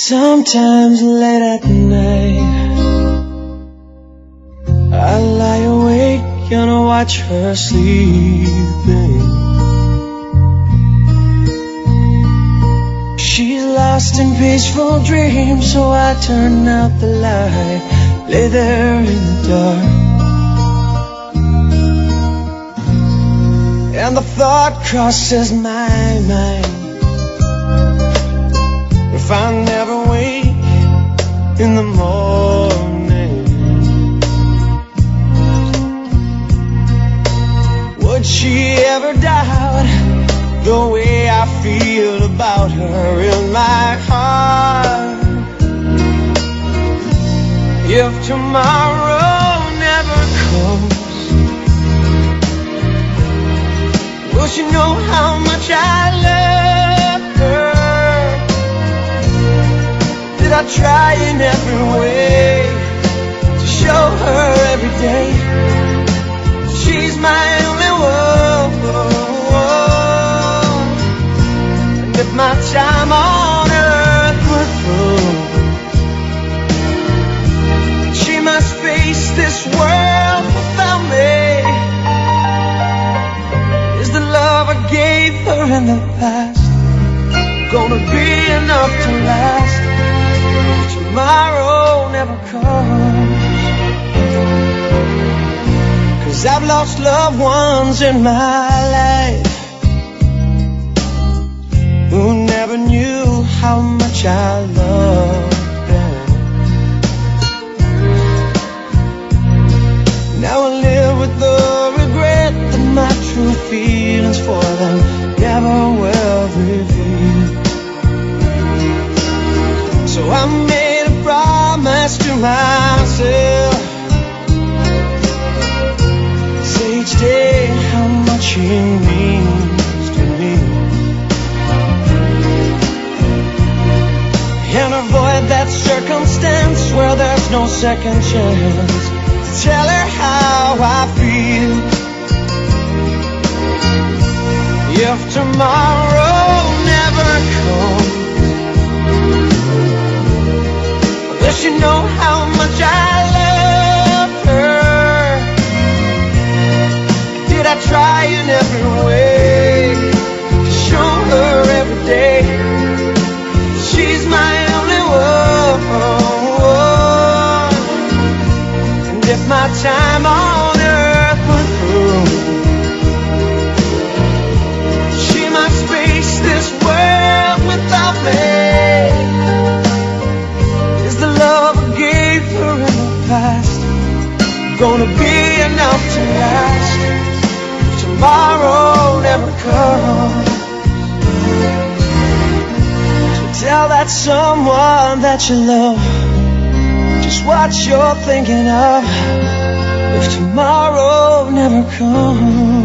Sometimes late at night I lie awake and I watch her sleeping. She's lost in peaceful dreams, so I turn out the light, lay there in the dark, and the thought crosses my mind, if I never wake in the morning, would she ever doubt the way I feel about her in my heart? If tomorrow never comes, will she know how much I love her? Did I try in every way to show her every day she's my only one? And if my time on earth were through, she must face this world without me. Is the love I gave her in the past gonna be enough to last if tomorrow never comes? 'Cause I've lost loved ones in my life who never knew how much I loved them. Now I live with the regret that my true feelings for them never will reveal. So I made a promise to myself, say each day how much it means to me, and avoid that circumstance where there's no second chance to tell her how I feel. If tomorrow never comes, will she know how much I love her? Did I try in every way to show her every day she's my only one? And if my time on earth were through, she must face this world without me. Is the love I gave her in the past gonna be enough to last if tomorrow never comes? Tell that someone that you love just what you're thinking of if tomorrow never comes.